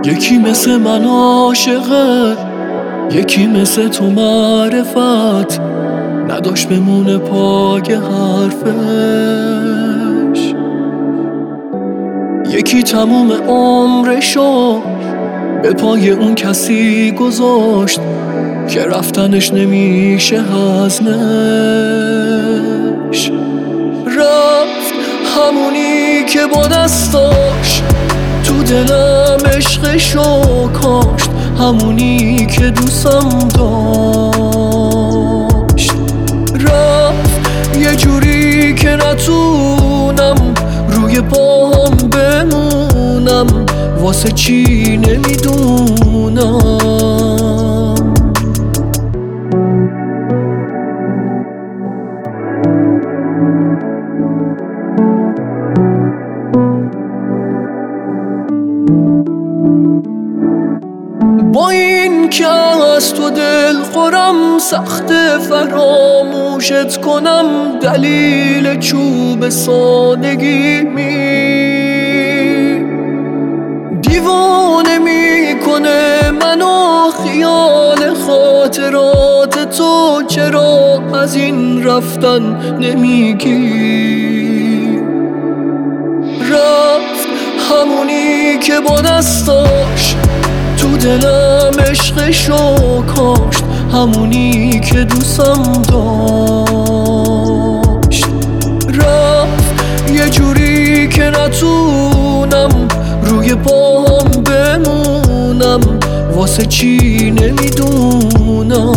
یکی مثل من عاشقه، یکی مثل تو معرفت نداشت بمونه پای حرفش. یکی تموم عمرشو به پای اون کسی گذاشت که رفتنش نمیشه هضمش. رفت همونی که با دستاش تو دلم عشقشو کاشت، همونی که دوستم داشت. رفت یه جوری که نتونم روی پاهم بمونم، واسه چی نمیدونم. با این که از تو دل خورم، سخت فراموشت کنم، دلیل چوب سادگیمی دیوانه میکنه منو خیال خاطرات تو. چرا از این رفتن نمیگی؟ رفت همونی که با دستاش تو دلم عشقشو کاشت، همونی که دوستم داشت. رفت یه جوری که نتونم روی پاهم بمونم، واسه چی نمیدونم.